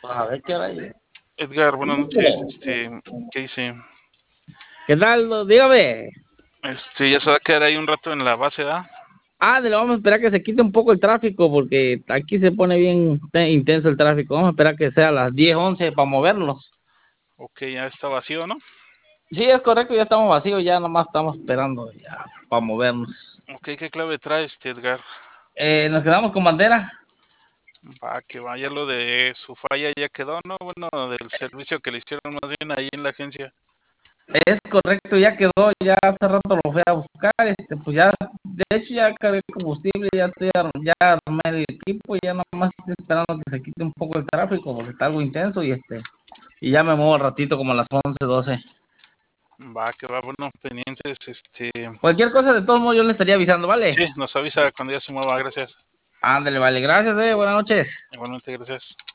A ver qué hora hay. Edgar, buenas noches. ¿Qué dice? ¿Qué tal? Dígame. Ya se va a quedar ahí un rato en la base, ¿da? Le vamos a esperar que se quite un poco el tráfico porque aquí se pone bien intenso el tráfico. Vamos a esperar que sea a las 10, 11 para movernos. Ok, ya está vacío, ¿no? Sí, es correcto, ya estamos vacíos, ya nomás estamos esperando ya para movernos. Ok, ¿qué clave traes, Edgar? Nos quedamos con bandera. Va, que vaya lo de su falla ya quedó, ¿no? Bueno, del servicio que le hicieron más bien ahí en la agencia. Es correcto, ya quedó, ya hace rato lo fui a buscar, pues ya, de hecho ya cargué combustible, ya armé el equipo, ya nomás estoy esperando que se quite un poco el tráfico porque está algo intenso y ya me muevo al ratito como a las 11, 12. Va, que va, bueno, pendientes, Cualquier cosa, de todos modos, yo le estaría avisando, ¿vale? Sí, nos avisa cuando ya se mueva, gracias. Ándale, vale, gracias, buenas noches. Igualmente, gracias.